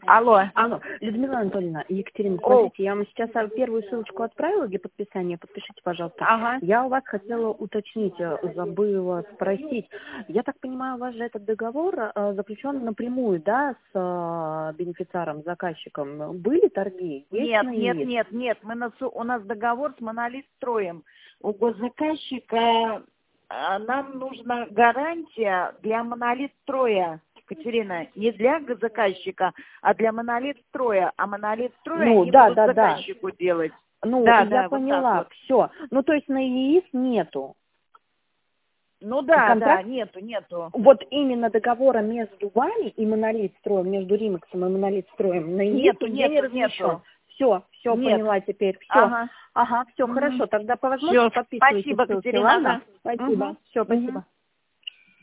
Алло. Алло, Людмила Анатольевна, Екатерина, О. смотрите, я вам сейчас первую ссылочку отправила для подписания, подпишите, пожалуйста. Ага. Я у вас хотела уточнить, забыла спросить. Я так понимаю, у вас же этот договор заключен напрямую, да, с бенефициаром, заказчиком. Были торги? Есть на ИИС? Нет. У нас договор с Монолитстроем. У госзаказчика нам нужна гарантия для Монолитстроя. Катерина, не для заказчика, а для Монолитстроя. А Монолитстроя Ну, они да, будут да, да. заказчику делать. Ну, Да, я вот поняла, так вот. все. Ну, то есть на ИИС нету. Ну да, Контракт? нету. Вот именно договора между вами и Монолитстроем, между Римексом и Монолитстроем на ИИС нигде не размещен. Все, Нет. поняла теперь, все. Ага. Ага, все, хорошо, тогда по Всё, возможности подписывайте спасибо, ссылки, Катерина. ладно? Спасибо, все, спасибо.